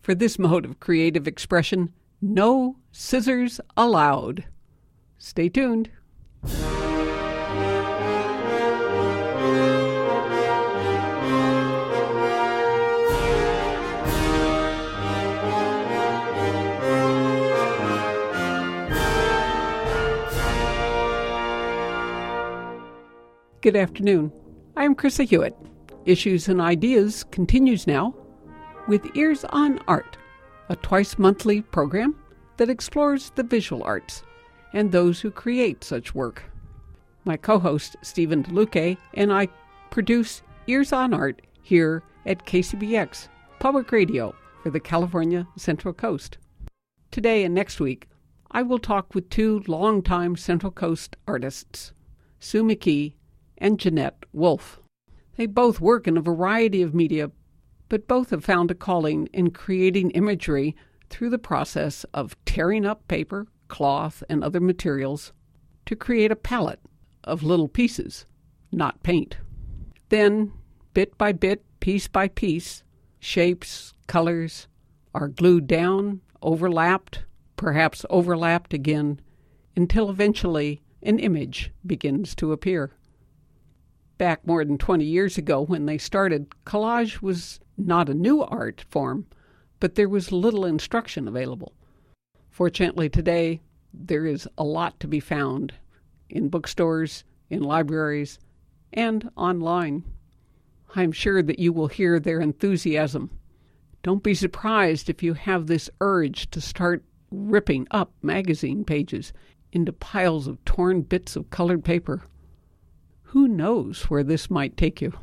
For this mode of creative expression, no scissors allowed. Stay tuned. Good afternoon. I'm Krista Hewitt. Issues and Ideas continues now with Ears on Art, a twice-monthly program that explores the visual arts and those who create such work. My co-host, Stephen DeLuque, and I produce Ears on Art here at KCBX, Public Radio for the California Central Coast. Today and next week, I will talk with two longtime Central Coast artists, Sue McKee and Jeanette Wolfe. They both work in a variety of media, but both have found a calling in creating imagery through the process of tearing up paper, cloth, and other materials to create a palette of little pieces, not paint. Then, bit by bit, piece by piece, shapes, colors are glued down, overlapped, perhaps overlapped again, until eventually an image begins to appear. Back more than 20 years ago when they started, collage was not a new art form, but there was little instruction available. Fortunately today, there is a lot to be found in bookstores, in libraries, and online. I'm sure that you will hear their enthusiasm. Don't be surprised if you have this urge to start ripping up magazine pages into piles of torn bits of colored paper. Who knows where this might take you?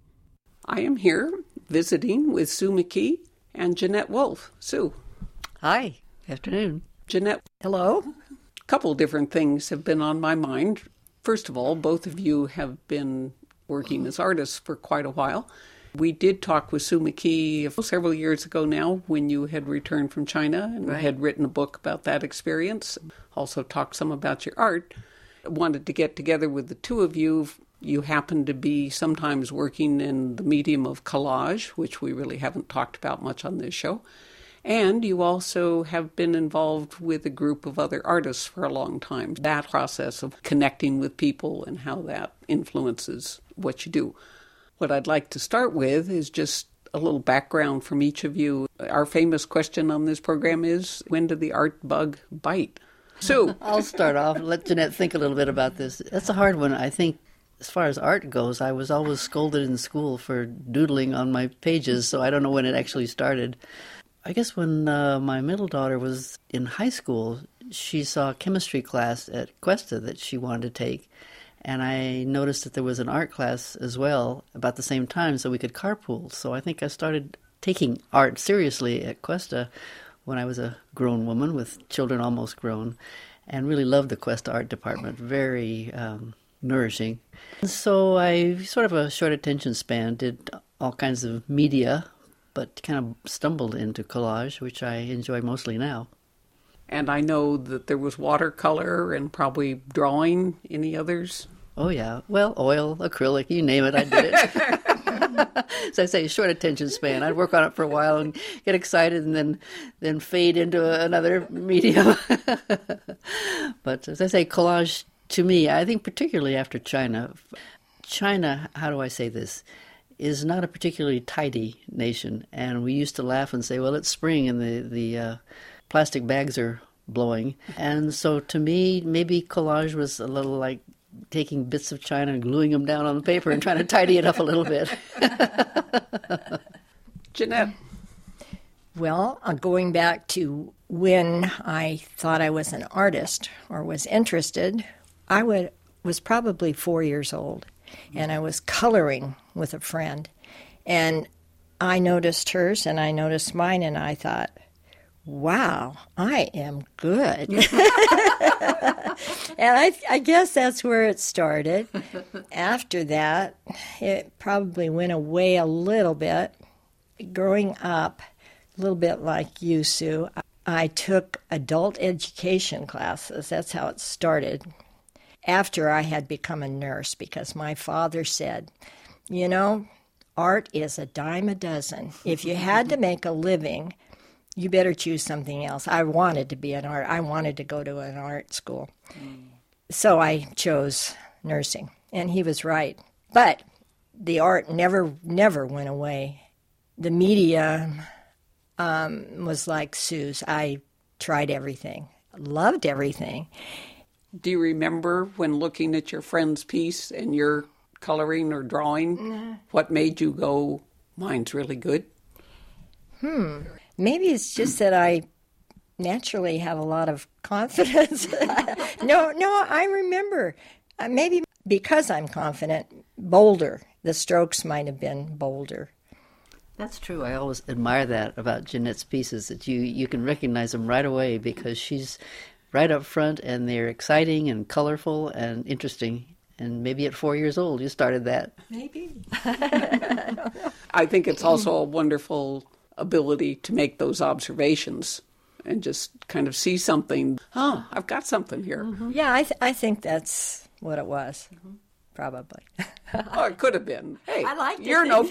I am here visiting with Sue McKee and Jeanette Wolfe. Sue. Hi. Afternoon. Jeanette. Hello. A couple different things have been on my mind. First of all, both of you have been working as artists for quite a while. We did talk with Sue McKee several years ago now when you had returned from China and had written a book about that experience. Also talked some about your art. I wanted to get together with the two of you. You happen to be sometimes working in the medium of collage, which we really haven't talked about much on this show. And you also have been involved with a group of other artists for a long time. That process of connecting with people and how that influences what you do. What I'd like to start with is just a little background from each of you. Our famous question on this program is, when did the art bug bite? Sue. I'll start off and let Jeanette think a little bit about this. That's a hard one. I think as far as art goes, I was always scolded in school for doodling on my pages, so I don't know when it actually started. I guess when my middle daughter was in high school, she saw a chemistry class at Cuesta that she wanted to take, and I noticed that there was an art class as well about the same time, so we could carpool. So I think I started taking art seriously at Cuesta when I was a grown woman with children almost grown, and really loved the Cuesta Art Department. Very nourishing. So I sort of a short attention span, did all kinds of media, but kind of stumbled into collage, which I enjoy mostly now. And I know that there was watercolor and probably drawing. Any others? Oh, yeah. Well, oil, acrylic, you name it, I did it. As I say, short attention span. I'd work on it for a while and get excited and then fade into another medium. But as I say, collage, to me, I think particularly after China, how do I say this, is not a particularly tidy nation. And we used to laugh and say, well, it's spring and the plastic bags are blowing. And so to me, maybe collage was a little like taking bits of China and gluing them down on the paper and trying to tidy it up a little bit. Jeanette. Well, going back to when I thought I was an artist or was interested, I was probably 4 years old, and I was coloring with a friend. And I noticed hers, and I noticed mine, and I thought, wow, I am good. And I guess that's where it started. After that, it probably went away a little bit. Growing up, a little bit like you, Sue, I took adult education classes. That's how it started. After I had become a nurse, because my father said, you know, art is a dime a dozen. If you had to make a living you better choose something else. I wanted to be an art. I wanted to go to an art school. So I chose nursing, and he was right. But the art never went away. The media was like Sue's. I tried everything, loved everything. Do you remember when looking at your friend's piece and your coloring or drawing, what made you go, mine's really good? Maybe it's just that I naturally have a lot of confidence. No, I remember. Maybe because I'm confident, bolder. The strokes might have been bolder. That's true. I always admire that about Jeanette's pieces, that you can recognize them right away because she's right up front and they're exciting and colorful and interesting. And maybe at 4 years old you started that. Maybe. I think it's also a wonderful ability to make those observations and just kind of see something. Oh, I've got something here. Yeah, I think that's what it was, probably. Oh, it could have been. Hey, I like to you're think.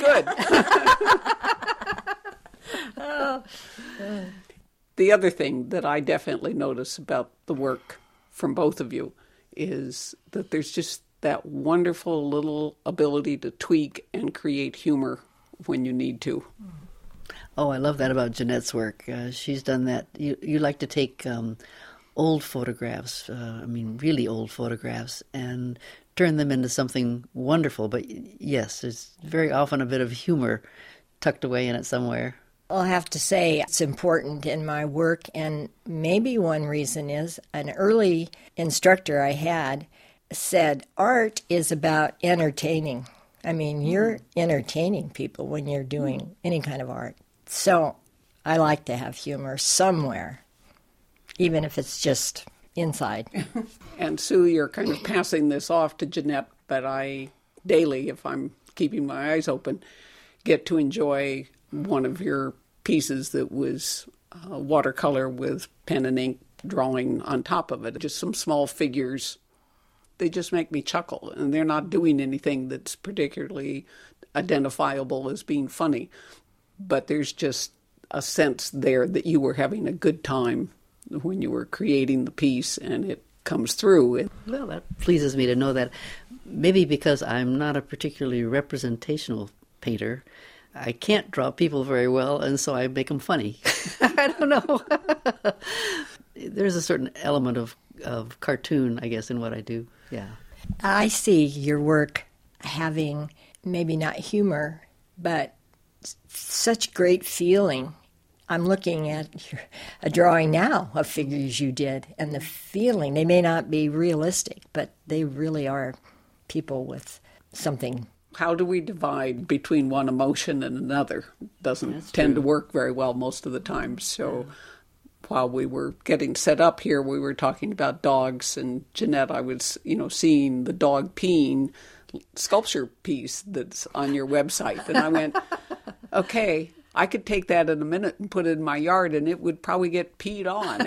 no good. The other thing that I definitely notice about the work from both of you is that there's just that wonderful little ability to tweak and create humor when you need to. Oh, I love that about Jeanette's work. She's done that. You like to take old photographs, really old photographs, and turn them into something wonderful. But yes, there's very often a bit of humor tucked away in it somewhere. I'll have to say it's important in my work, and maybe one reason is an early instructor I had said art is about entertaining. I mean, you're entertaining people when you're doing any kind of art. So I like to have humor somewhere, even if it's just inside. And Sue, you're kind of passing this off to Jeanette, but I daily, if I'm keeping my eyes open, get to enjoy one of your pieces that was watercolor with pen and ink drawing on top of it. Just some small figures. They just make me chuckle, and they're not doing anything that's particularly identifiable as being funny. But there's just a sense there that you were having a good time when you were creating the piece, and it comes through. Well, that pleases me to know that. Maybe because I'm not a particularly representational painter, I can't draw people very well, and so I make them funny. I don't know. There's a certain element of cartoon, I guess, in what I do. Yeah. I see your work having maybe not humor, but such great feeling. I'm looking at a drawing now of figures you did, and the feeling, they may not be realistic, but they really are people with something. How do we divide between one emotion and another? Doesn't That's tend true. to work very well most of the time. So while we were getting set up here, we were talking about dogs, and Jeanette, I was, seeing the dog peeing sculpture piece that's on your website, and I went, okay, I could take that in a minute and put it in my yard, and it would probably get peed on,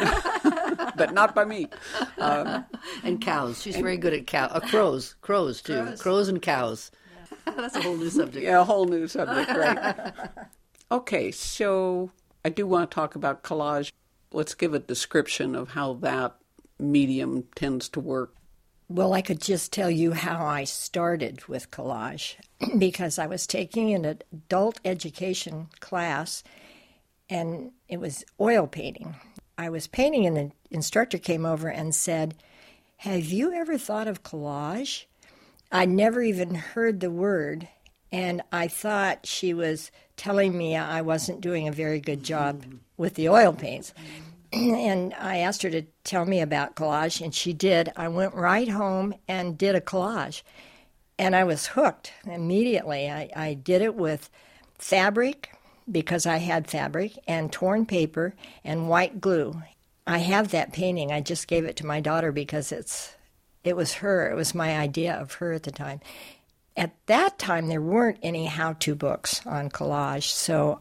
but not by me. And cows. She's very good at crows. Crows, too. Crows and cows. Yeah. That's a whole new subject. Yeah, a whole new subject, right? Okay, so I do want to talk about collage. Let's give a description of how that medium tends to work. Well, I could just tell you how I started with collage because I was taking an adult education class, and it was oil painting. I was painting, and the instructor came over and said, "Have you ever thought of collage?" I'd never even heard the word, and I thought she was telling me I wasn't doing a very good job with the oil paints. And I asked her to tell me about collage, and she did. I went right home and did a collage, and I was hooked immediately. I did it with fabric, because I had fabric, and torn paper, and white glue. I have that painting. I just gave it to my daughter because it was her. It was my idea of her at the time. At that time, there weren't any how-to books on collage, so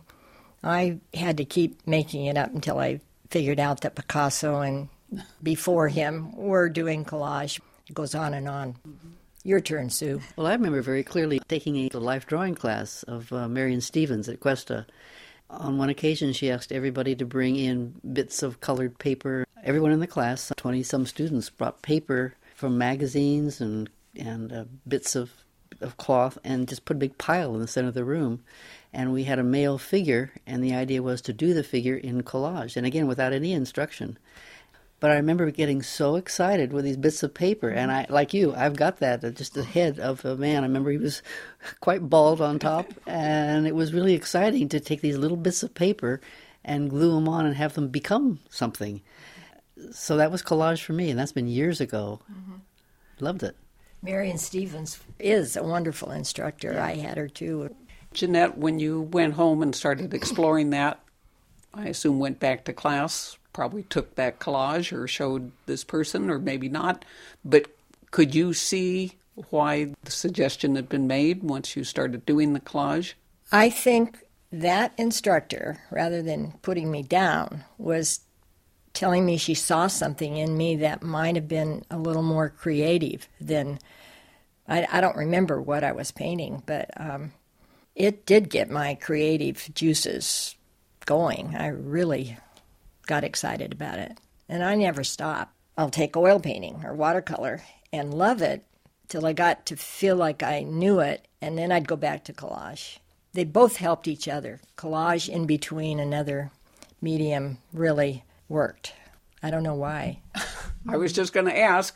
I had to keep making it up until I figured out that Picasso and before him were doing collage. It goes on and on. Your turn, Sue. Well, I remember very clearly taking a life drawing class of Marion Stevens at Cuesta, On one occasion, she asked everybody to bring in bits of colored paper. Everyone in the class, 20-some students, brought paper from magazines and bits of cloth and just put a big pile in the center of the room. And we had a male figure, and the idea was to do the figure in collage, and again, without any instruction. But I remember getting so excited with these bits of paper, and I, like you, I've got that, just the head of a man. I remember he was quite bald on top, and it was really exciting to take these little bits of paper and glue them on and have them become something. So that was collage for me, and that's been years ago. Mm-hmm. Loved it. Marion Stevens is a wonderful instructor. I had her too. Jeanette, when you went home and started exploring that, I assume went back to class, probably took that collage or showed this person, or maybe not. But could you see why the suggestion had been made once you started doing the collage? I think that instructor, rather than putting me down, was telling me she saw something in me that might have been a little more creative than... I don't remember what I was painting, but it did get my creative juices going. I really got excited about it, and I never stopped. I'll take oil painting or watercolor and love it till I got to feel like I knew it, and then I'd go back to collage. They both helped each other. Collage in between another medium really worked. I don't know why. I was just going to ask.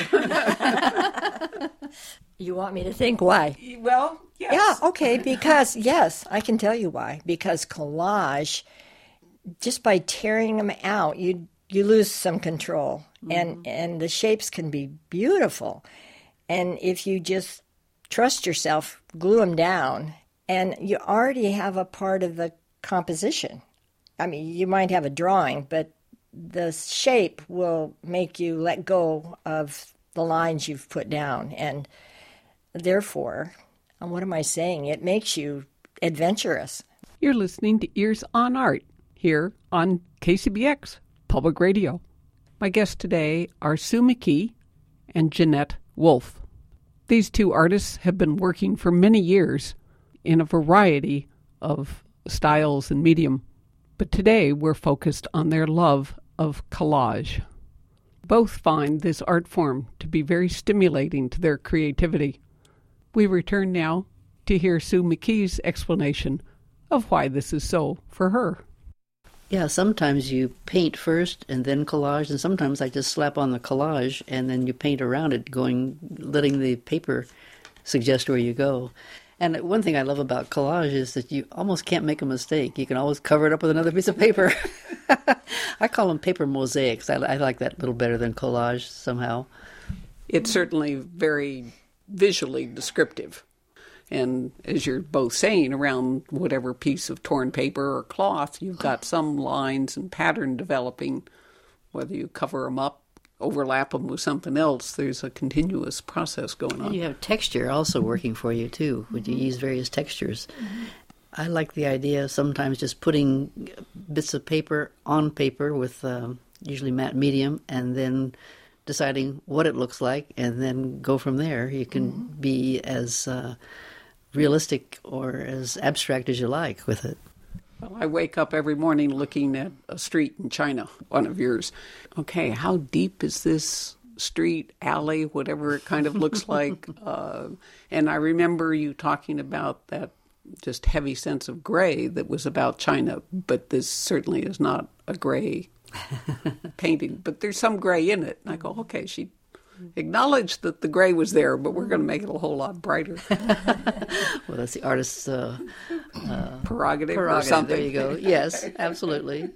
You want me to think why? Well, yes. Yeah, okay, because, yes, I can tell you why. Because collage, just by tearing them out, you lose some control. Mm-hmm. And the shapes can be beautiful. And if you just trust yourself, glue them down, and you already have a part of the composition. I mean, you might have a drawing, but the shape will make you let go of the lines you've put down. And therefore, what am I saying? It makes you adventurous. You're listening to Ears on Art here on KCBX Public Radio. My guests today are Sue McKee and Jeanette Wolfe. These two artists have been working for many years in a variety of styles and medium, but today we're focused on their love of collage. Both find this art form to be very stimulating to their creativity. We return now to hear Sue McKee's explanation of why this is so for her. Yeah, sometimes you paint first and then collage, and sometimes I just slap on the collage and then you paint around it, letting the paper suggest where you go. And one thing I love about collage is that you almost can't make a mistake. You can always cover it up with another piece of paper. I call them paper mosaics. I like that a little better than collage somehow. It's certainly very visually descriptive. And as you're both saying, around whatever piece of torn paper or cloth, you've got some lines and pattern developing. Whether you cover them up, overlap them with something else, there's a continuous process going on. And you have texture also working for you, too, when you use various textures. Mm-hmm. I like the idea of sometimes just putting bits of paper on paper with usually matte medium, and then deciding what it looks like, and then go from there. You can be as realistic or as abstract as you like with it. Well, I wake up every morning looking at a street in China, one of yours. Okay, how deep is this street, alley, whatever it kind of looks like? And I remember you talking about that just heavy sense of gray that was about China, but this certainly is not a gray painting, but there's some gray in it. And I go, okay, she acknowledged that the gray was there, but we're going to make it a whole lot brighter. Well, that's the artist's prerogative or something. There you go. Yes, absolutely.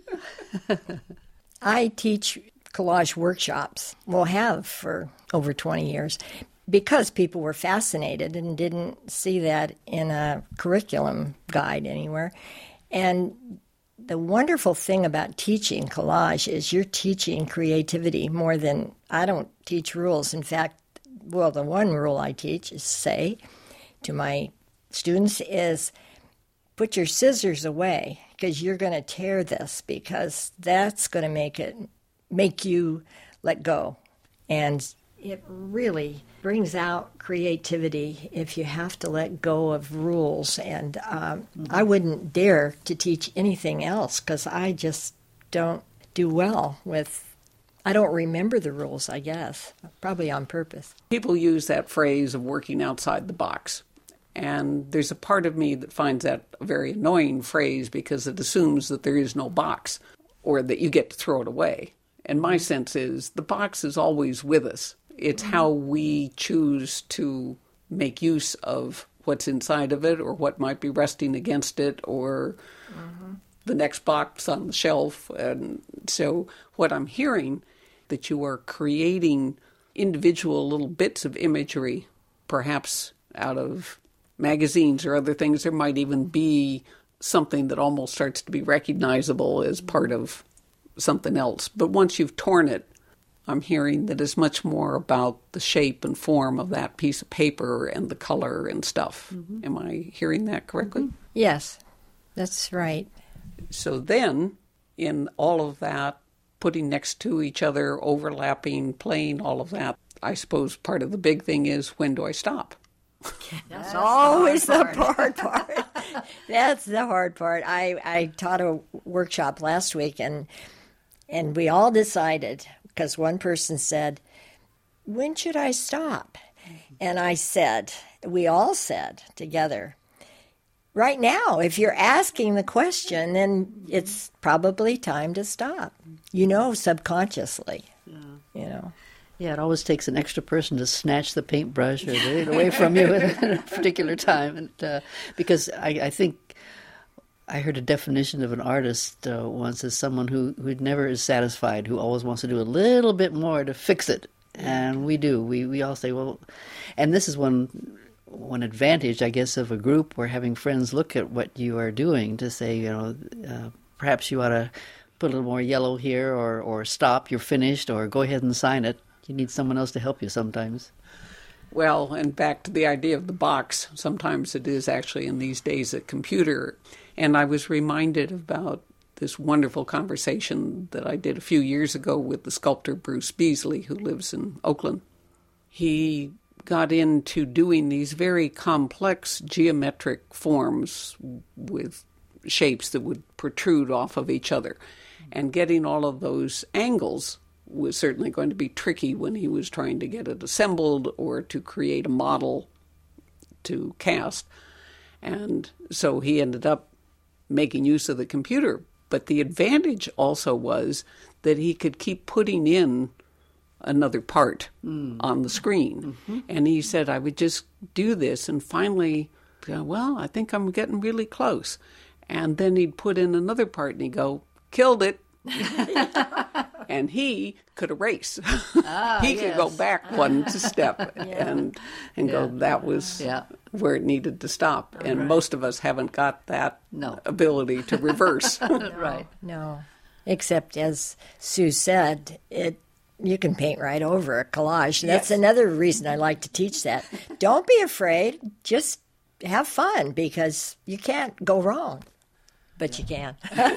I teach collage workshops, well, have for over 20 years, because people were fascinated and didn't see that in a curriculum guide anywhere. And the wonderful thing about teaching collage is you're teaching creativity more than... I don't teach rules. In fact, well, the one rule I teach is say to my students is put your scissors away because you're going to tear this, because that's going to make you let go. And It really brings out creativity if you have to let go of rules. And I wouldn't dare to teach anything else because I just don't do well with, I don't remember the rules, I guess, probably on purpose. People use that phrase of working outside the box. And there's a part of me that finds that a very annoying phrase because it assumes that there is no box or that you get to throw it away. And my sense is the box is always with us. It's how we choose to make use of what's inside of it or what might be resting against it or the next box on the shelf. And so what I'm hearing, that you are creating individual little bits of imagery, perhaps out of magazines or other things. There might even be something that almost starts to be recognizable as part of something else. But once you've torn it, I'm hearing that it's much more about the shape and form of that piece of paper and the color and stuff. Am I hearing that correctly? Yes, that's right. So then, in all of that, putting next to each other, overlapping, playing, all of that, I suppose part of the big thing is, when do I stop? That's always the hard part. That's the hard part. I taught a workshop last week, and we all decided, because one person said, when should I stop? And I said, we all said together, right now, if you're asking the question, then it's probably time to stop. You know, subconsciously, you know. Yeah, it always takes an extra person to snatch the paintbrush or get it away from you at a particular time. And because I think I heard a definition of an artist once as someone who never is satisfied, who always wants to do a little bit more to fix it. And we do. We all say, well, and this is one advantage, I guess, of a group or having friends look at what you are doing to say, you know, perhaps you ought to put a little more yellow here or stop, you're finished, or go ahead and sign it. You need someone else to help you sometimes. Well, and back to the idea of the box, sometimes it is actually in these days a computer. And I was reminded about this wonderful conversation that I did a few years ago with the sculptor Bruce Beasley, who lives in Oakland. He got into doing these very complex geometric forms with shapes that would protrude off of each other. And getting all of those angles was certainly going to be tricky when he was trying to get it assembled or to create a model to cast. And so he ended up making use of the computer. But the advantage also was that he could keep putting in another part on the screen. And he said, I would just do this and finally go, well, I think I'm getting really close. And then he'd put in another part and he'd go, killed it. And he could erase. He could go back one step and go, that was where it needed to stop. And most of us haven't got that ability to reverse. Right. No. Except, as Sue said, you can paint right over a collage. That's another reason I like to teach that. Don't be afraid. Just have fun, because you can't go wrong. But you can.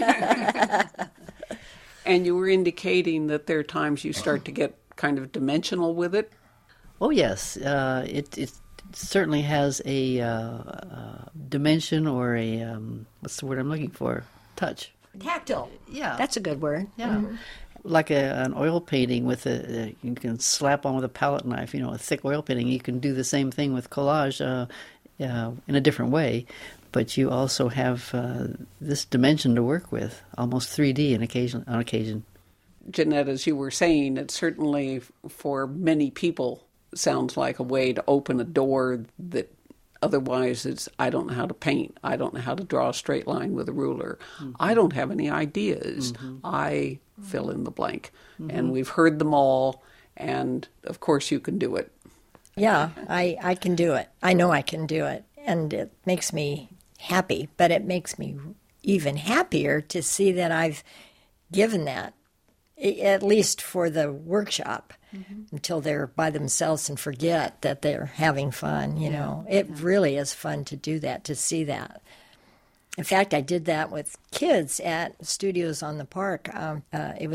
And you were indicating that there are times you start to get kind of dimensional with it. Oh, yes. It certainly has a dimension or a, what's the word I'm looking for? Touch. Tactile. Yeah. That's a good word. Yeah. Like an oil painting with you can slap on with a palette knife, you know, a thick oil painting. You can do the same thing with collage in a different way. But you also have this dimension to work with, almost 3D on occasion. Jeanette, as you were saying, it certainly, for many people, sounds like a way to open a door that otherwise it's, I don't know how to paint. I don't know how to draw a straight line with a ruler. I don't have any ideas. I fill in the blank. And we've heard them all, and of course you can do it. Yeah, I can do it. I know I can do it. And it makes me happy, but it makes me even happier to see that I've given that, at least for the workshop, until they're by themselves and forget that they're having fun, you know. It really is fun to do that, to see that. In fact, I did that with kids at Studios on the Park. It was a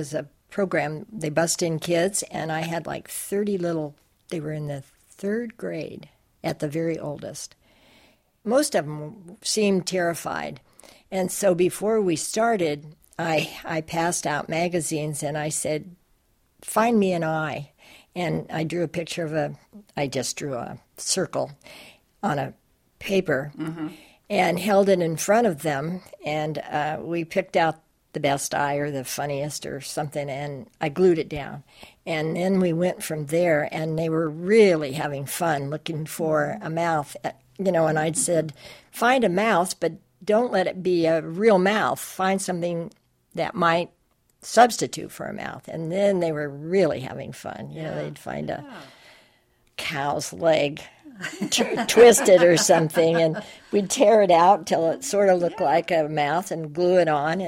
program. They bust in kids, and I had like 30 little, they were in the 3rd grade at the very oldest. Most of them seemed terrified. And so before we started, I passed out magazines and I said, find me an eye. And I drew a picture I just drew a circle on a paper and held it in front of them. And we picked out the best eye or the funniest or something, and I glued it down. And then we went from there, and they were really having fun looking for a mouth. And I'd said, find a mouth, but don't let it be a real mouth. Find something that might substitute for a mouth. And then they were really having fun. They'd find a cow's leg twisted or something, and we'd tear it out till it sort of looked like a mouth and glue it on.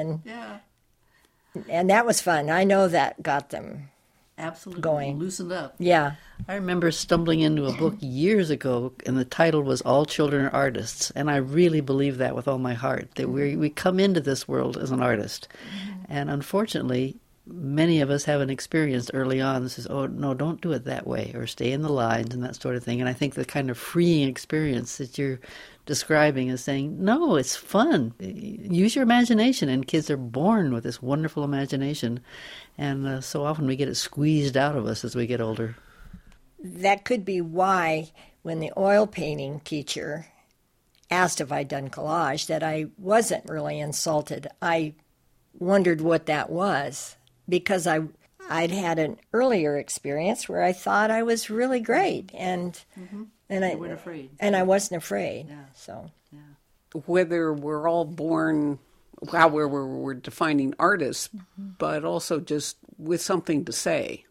And that was fun. I know that got them absolutely going. Loosened up. Yeah. I remember stumbling into a book years ago, and the title was All Children Are Artists, and I really believe that with all my heart, that we come into this world as an artist. And unfortunately, many of us haven't experienced early on this is, oh, no, don't do it that way, or stay in the lines and that sort of thing. And I think the kind of freeing experience that you're describing is saying, no, it's fun. Use your imagination, and kids are born with this wonderful imagination. And so often we get it squeezed out of us as we get older. That could be why when the oil painting teacher asked if I'd done collage, that I wasn't really insulted. I wondered what that was, because I'd had an earlier experience where I thought I was really great, and You weren't afraid. And I wasn't afraid. Yeah. So Whether we're all born, how we're defining artists, but also just with something to say.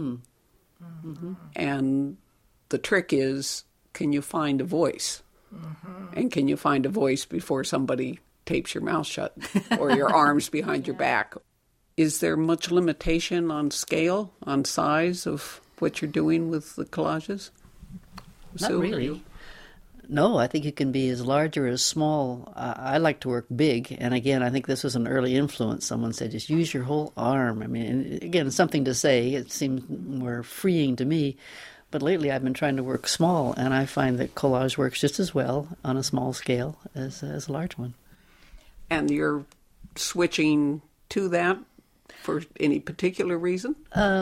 And the trick is, can you find a voice? And can you find a voice before somebody tapes your mouth shut or your arms behind your back? Is there much limitation on scale, on size of what you're doing with the collages? Not Sue, really. No, I think it can be as large or as small. I like to work big, and again, I think this was an early influence. Someone said, just use your whole arm. I mean, and again, it's something to say. It seems more freeing to me. But lately I've been trying to work small, and I find that collage works just as well on a small scale as a large one. And you're switching to that for any particular reason?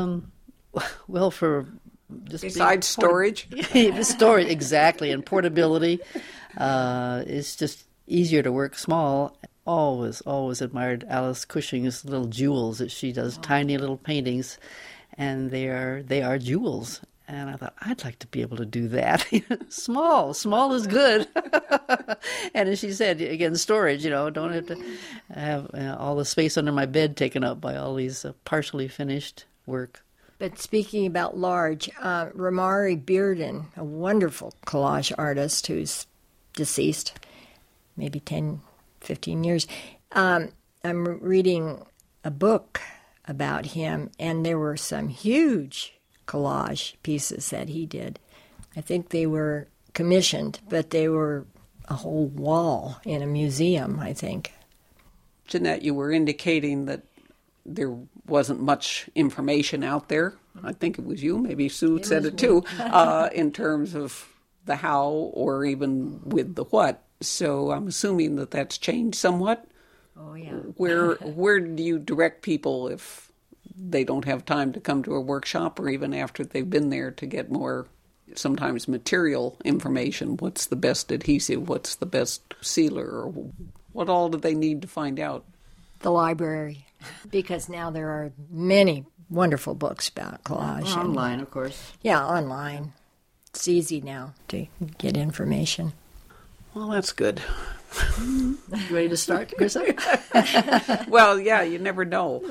Well, for just besides storage? Storage, exactly, and portability. It's just easier to work small. Always admired Alice Cushing's little jewels that she does, tiny little paintings, and they are jewels. And I thought, I'd like to be able to do that. Small is good. And as she said, again, storage, don't have to have all the space under my bed taken up by all these partially finished work. But speaking about large, Romari Bearden, a wonderful collage artist who's deceased, maybe 10, 15 years, I'm reading a book about him, and there were some huge collage pieces that he did. I think they were commissioned, but they were a whole wall in a museum, I think. Jeanette, you were indicating that there wasn't much information out there. I think it was you, maybe Sue said it too, in terms of the how or even with the what. So I'm assuming that that's changed somewhat. Oh, yeah. Where do you direct people if they don't have time to come to a workshop, or even after they've been there, to get more, sometimes material information? What's the best adhesive? What's the best sealer? Or what all do they need to find out? The library, because now there are many wonderful books about collage. Online, of course. Yeah, online. It's easy now to get information. Well, that's good. You ready to start, Krista? Well, yeah, you never know.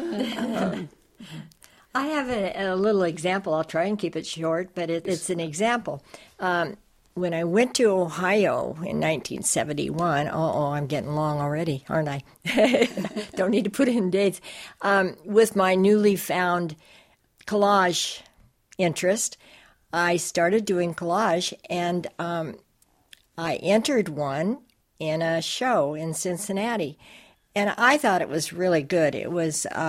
I have a little example. I'll try and keep it short, but it's an example. When I went to Ohio in 1971, I'm getting long already, aren't I? Don't need to put in dates. With my newly found collage interest, I started doing collage, and I entered one in a show in Cincinnati, and I thought it was really good. It was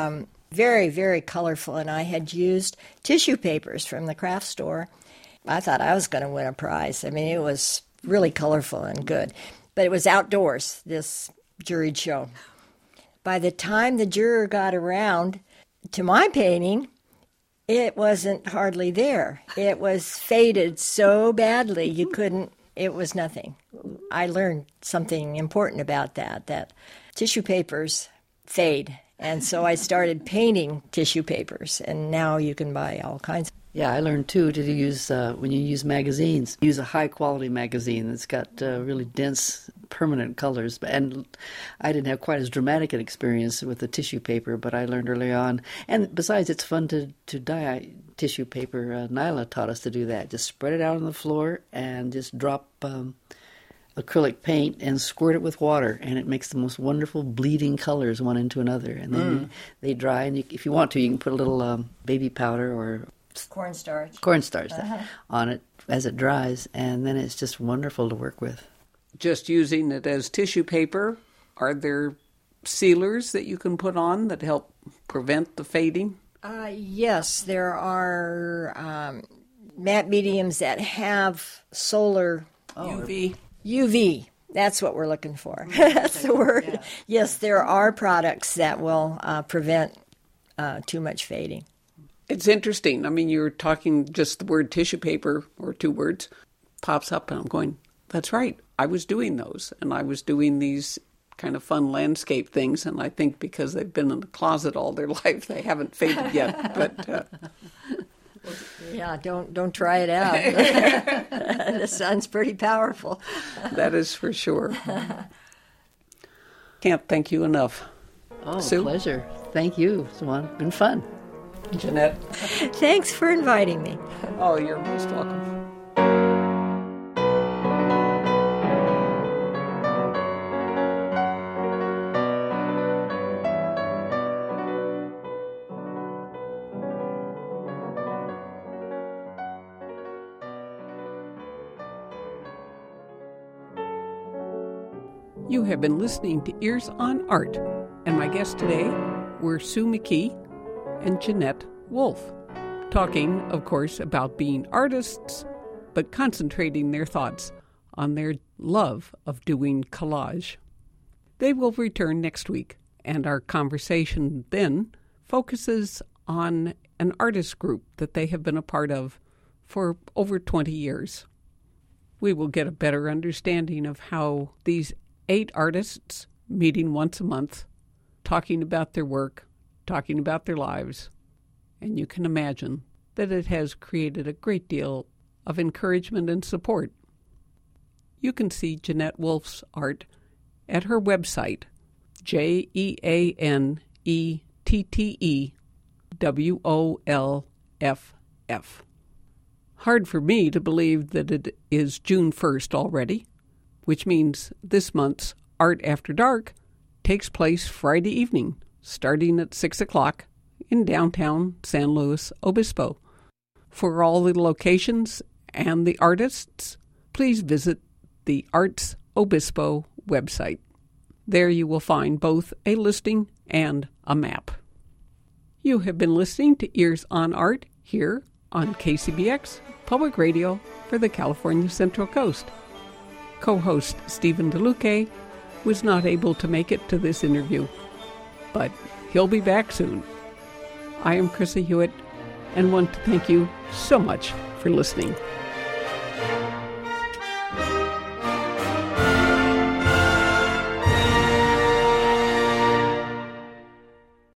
Very, very colorful, and I had used tissue papers from the craft store. I thought I was going to win a prize. I mean, it was really colorful and good. But it was outdoors, this juried show. By the time the juror got around to my painting, it wasn't hardly there. It was faded so badly you couldn't, it was nothing. I learned something important about that tissue papers fade. And so I started painting tissue papers, and now you can buy all kinds. Yeah, I learned too to use, when you use magazines, use a high-quality magazine that's got really dense, permanent colors. And I didn't have quite as dramatic an experience with the tissue paper, but I learned early on. And besides, it's fun to dye tissue paper. Nyla taught us to do that. Just spread it out on the floor and just drop acrylic paint and squirt it with water, and it makes the most wonderful bleeding colors one into another. And then they dry, and if you want to, you can put a little baby powder or cornstarch on it as it dries, and then it's just wonderful to work with. Just using it as tissue paper, are there sealers that you can put on that help prevent the fading? Yes, there are matte mediums that have solar UV. That's what we're looking for. That's the word. Yeah. Yes, there are products that will prevent too much fading. It's interesting. I mean, you're talking just the word tissue paper, or two words, pops up, and I'm going, that's right. I was doing those, and I was doing these kind of fun landscape things, and I think because they've been in the closet all their life, they haven't faded yet. But yeah, don't try it out. The sun's pretty powerful. That is for sure. Can't thank you enough. Oh, Sue? Pleasure. Thank you, Swan. Been fun. Jeanette? Thanks for inviting me. Oh, you're most welcome. You have been listening to Ears on Art, and my guests today were Sue McKee and Jeanette Wolf, talking, of course, about being artists, but concentrating their thoughts on their love of doing collage. They will return next week, and our conversation then focuses on an artist group that they have been a part of for over 20 years. We will get a better understanding of how these 8 artists meeting once a month, talking about their work, talking about their lives, and you can imagine that it has created a great deal of encouragement and support. You can see Jeanette Wolf's art at her website, JeanetteWolff. Hard for me to believe that it is June 1st already, which means this month's Art After Dark takes place Friday evening, starting at 6 o'clock in downtown San Luis Obispo. For all the locations and the artists, please visit the Arts Obispo website. There you will find both a listing and a map. You have been listening to Ears on Art here on KCBX Public Radio for the California Central Coast. Co-host Stephen DeLuque was not able to make it to this interview, but he'll be back soon. I am Krista Hewitt, and want to thank you so much for listening.